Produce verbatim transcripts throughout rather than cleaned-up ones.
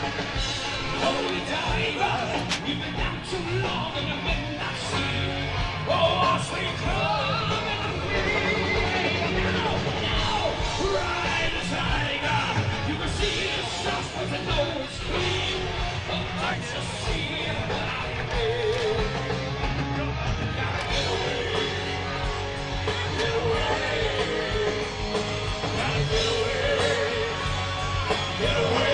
Holy diver, you've been down too long in the midnight sea. Oh, our sweet come and free. Now, now, ride the tiger. You can see the shots, but you know it's clean. But I just see it out there. Gotta get away. Get away. Gotta get away. Get away.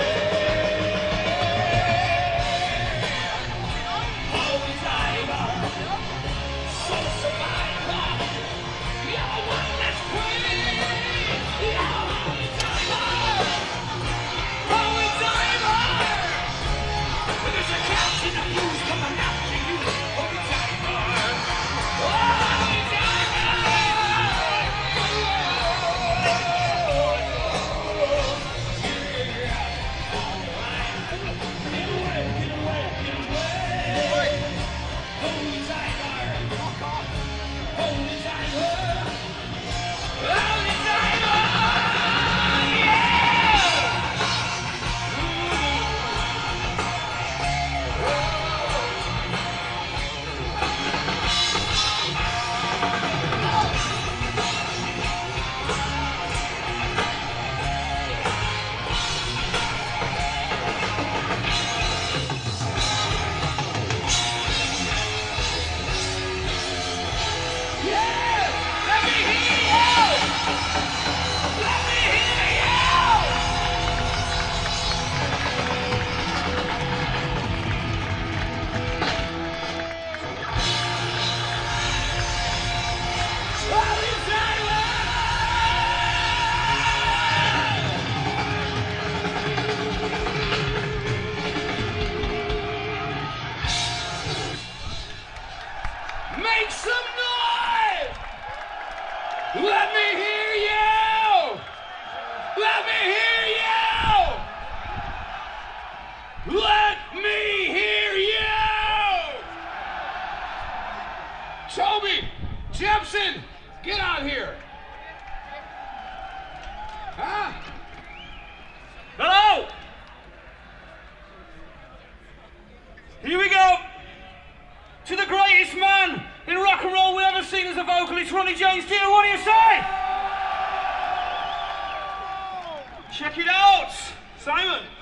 Make some noise! Let me hear you! Let me hear you! Let me hear you! Toby, Jepson, get out here! Huh? Hello! Here we go! To the greatest man in rock and roll we ever seen as a vocalist, Ronnie James Dio. What do you say? Check it out, Simon.